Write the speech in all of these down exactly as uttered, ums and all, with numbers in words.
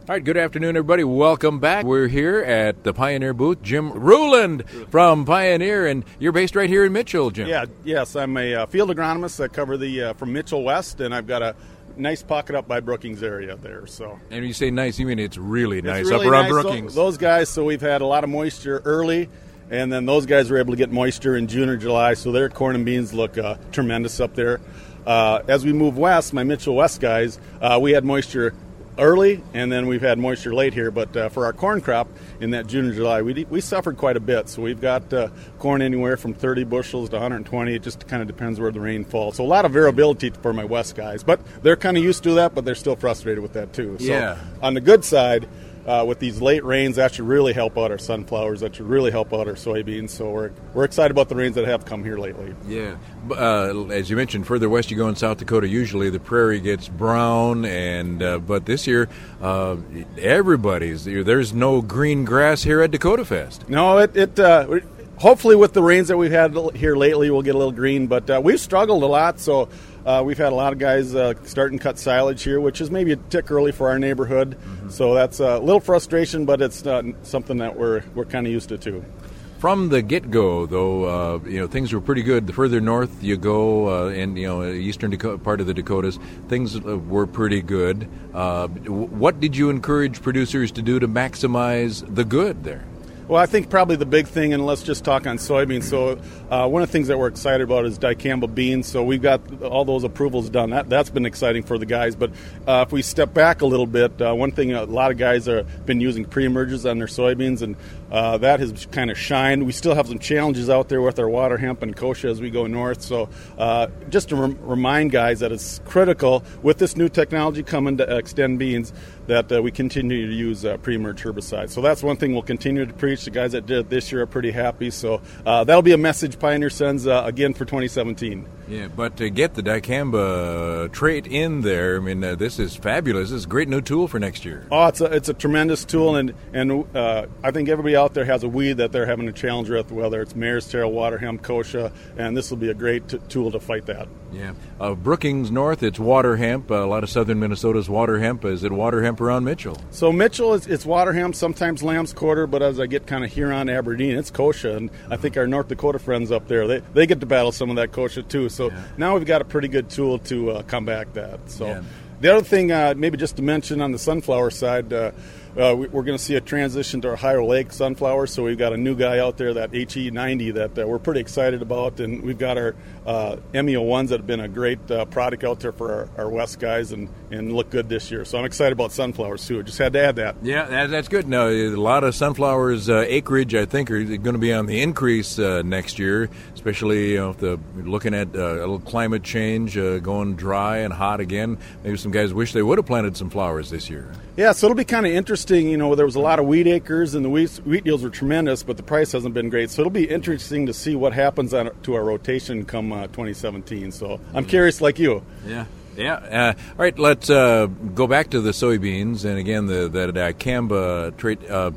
All right, good afternoon, everybody. Welcome back. We're here at the Pioneer booth. Jim Ruland from Pioneer, and you're based right here in Mitchell, Jim. Yeah, yes, I'm a uh, field agronomist. I cover the uh, from Mitchell West, and I've got a nice pocket up by Brookings area there. So, and when you say nice, you mean it's really nice it's really up around nice. Brookings. So, those guys, so we've had a lot of moisture early, and then those guys were able to get moisture in June or July, so their corn and beans look uh, tremendous up there. Uh, as we move west, my Mitchell West guys, uh, we had moisture early, and then we've had moisture late here. But uh, for our corn crop in that June and July, we we suffered quite a bit. So we've got uh, corn anywhere from thirty bushels to one hundred twenty. It just kind of depends where the rain falls. So a lot of variability for my west guys. But they're kind of used to that, but they're still frustrated with that too. So yeah. On the good side, uh, with these late rains, that should really help out our sunflowers. That should really help out our soybeans. So we're we're excited about the rains that have come here lately. Yeah. Uh, as you mentioned, further west you go in South Dakota, usually the prairie gets brown, and uh, but this year uh, everybody's there's no green grass here at Dakota Fest. No, it it uh, hopefully with the rains that we've had here lately, we'll get a little green. But uh, we've struggled a lot, so uh, we've had a lot of guys uh, start and cut silage here, which is maybe a tick early for our neighborhood. Mm-hmm. So that's a little frustration, but it's uh, something that we're we're kind of used to too. From the get-go, though, uh, you know, things were pretty good. The further north you go, uh, and, you know, eastern Dakota, part of the Dakotas, things were pretty good. Uh, what did you encourage producers to do to maximize the good there? Well, I think probably the big thing, and let's just talk on soybeans. So uh, one of the things that we're excited about is dicamba beans. So we've got all those approvals done. That, that's been exciting for the guys. But uh, if we step back a little bit, uh, one thing a lot of guys have been using pre-emerges on their soybeans, and uh, that has kind of shined. We still have some challenges out there with our water hemp and kochia as we go north. So uh, just to rem- remind guys that it's critical with this new technology coming to extend beans that uh, we continue to use uh, pre-emerge herbicides. So that's one thing we'll continue to preach. The guys that did it this year are pretty happy. So uh, that'll be a message Pioneer sends uh, again for twenty seventeen. Yeah, but to get the dicamba trait in there, I mean, uh, this is fabulous. This is a great new tool for next year. Oh, it's a, it's a tremendous tool, and and uh, I think everybody out there has a weed that they're having a challenge with, whether it's mare's tail, water hemp, kochia, and this will be a great t- tool to fight that. Yeah. Uh, Brookings North, it's water hemp. Uh, a lot of southern Minnesota's water hemp. Is it water hemp around Mitchell? So Mitchell, is it's water hemp, sometimes lamb's quarter, but as I get kind of Huron, Aberdeen, it's kochia, and I think our North Dakota friends up there, they, they get to battle some of that kochia too. So yeah. Now we've got a pretty good tool to uh, combat that. So yeah. The other thing, uh, maybe just to mention on the sunflower side, uh, uh, we, we're going to see a transition to our Ohio Lake sunflowers. So we've got a new guy out there, that H E ninety, that uh, we're pretty excited about. And we've got our uh, M E O ones that have been a great uh, product out there for our, our West guys and, and look good this year. So I'm excited about sunflowers, too. Just had to add that. Yeah, that, that's good. Now, a lot of sunflowers uh, acreage, I think, are going to be on the increase uh, next year, especially you know, if the, looking at uh, a little climate change, uh, going dry and hot again. Maybe some guys wish they would have planted some flowers this year. Yeah, so it'll be kind of interesting. You know, there was a lot of wheat acres, and the wheat, wheat yields were tremendous, but the price hasn't been great. So it'll be interesting to see what happens on, to our rotation come uh, twenty seventeen. So I'm mm. curious like you. Yeah. Yeah. Uh, all right, let's uh, go back to the soybeans. And again, the, the dicamba trait. Uh,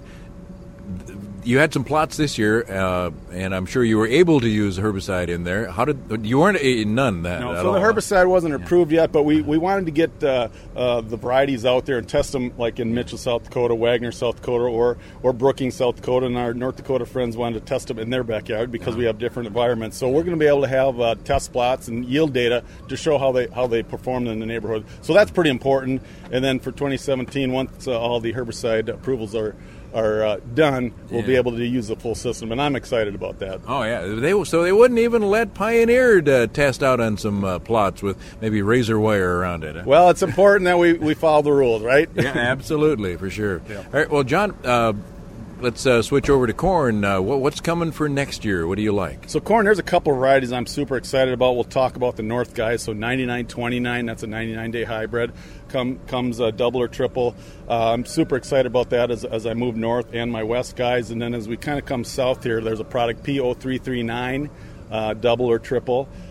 you had some plots this year, uh, and I'm sure you were able to use herbicide in there. How did you weren't a, none that? No, at so all. the herbicide wasn't approved yeah. yet, but we, we wanted to get uh, uh, the varieties out there and test them, like in Mitchell, South Dakota, Wagner, South Dakota, or or Brookings, South Dakota, and our North Dakota friends wanted to test them in their backyard because yeah. we have different environments. So we're going to be able to have uh, test plots and yield data to show how they how they performed in the neighborhood. So that's pretty important. And then for twenty seventeen, once uh, all the herbicide approvals are are uh, done, we'll yeah. be able to use the full system, and I'm excited about that. Oh yeah, they so they wouldn't even let Pioneer uh, test out on some uh, plots with maybe razor wire around it. Huh? Well, it's important that we, we follow the rules, right? Yeah, absolutely, for sure. Yeah. All right, well, John, uh, let's uh, switch over to corn. Uh, what, what's coming for next year? What do you like? So corn, there's a couple of varieties I'm super excited about. We'll talk about the North guys. So ninety-nine twenty-nine, that's a ninety-nine day hybrid. Come, comes a double or triple. Uh, I'm super excited about that as, as I move north and my West guys. And then as we kind of come south here, there's a product P zero three three nine, uh, double or triple.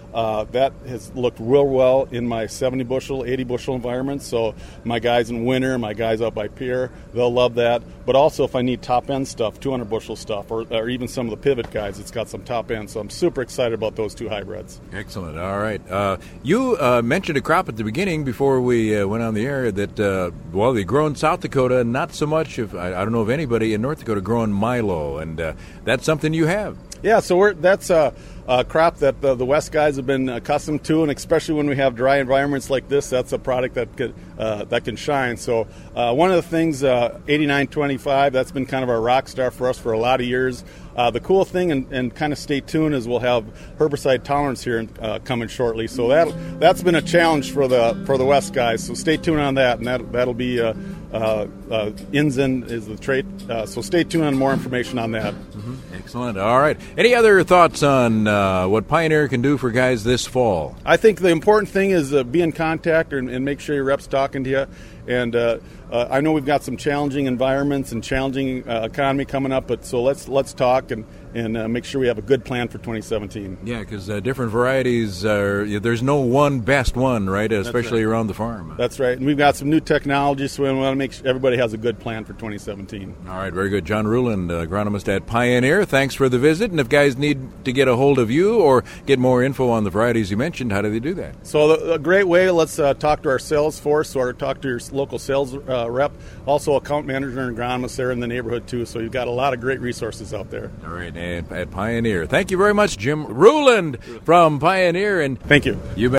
Uh, that has looked real well in my seventy bushel, eighty bushel environment. So my guys in winter, my guys out by pier, they'll love that. But also if I need top end stuff, two hundred bushel stuff, or, or even some of the pivot guys, it's got some top end. So I'm super excited about those two hybrids. Excellent. All right. Uh, you uh, mentioned a crop at the beginning before we uh, went on the air that, uh, well, they grow in South Dakota, not so much, if I, I don't know of anybody in North Dakota growing Milo, and uh, that's something you have. Yeah, so we're, that's a, a crop that the, the West guys have been accustomed to, and especially when we have dry environments like this, that's a product that could, uh, that can shine. So uh, one of the things, uh, eighty-nine twenty-five, that's been kind of our rock star for us for a lot of years. Uh, the cool thing, and, and kind of stay tuned, is we'll have herbicide tolerance here uh, coming shortly. So that that's been a challenge for the for the West guys. So stay tuned on that, and that that'll be uh, uh, uh, Inzen is the trait. Uh, so stay tuned on more information on that. Mm-hmm. Excellent. All right. Any other thoughts on uh, what Pioneer can do for guys this fall? I think the important thing is uh, be in contact and, and make sure your rep's talking to you. And uh, uh, I know we've got some challenging environments and challenging uh, economy coming up, but so let's let's talk and and uh, make sure we have a good plan for twenty seventeen. Yeah, because uh, different varieties are, there's no one best one, right? Especially right. around the farm. That's right. And we've got some new technology, so we want to make sure everybody has a good plan for twenty seventeen. All right, very good. John Ruland, uh, agronomist at Pioneer. Thanks for the visit. And if guys need to get a hold of you or get more info on the varieties you mentioned, how do they do that? So the, a great way, let's uh, talk to our sales force or talk to your local sales uh, rep. Also, account manager and agronomist there in the neighborhood, too. So you've got a lot of great resources out there. All right, and at Pioneer. Thank you very much, Jim Ruland from Pioneer. And thank you. You bet.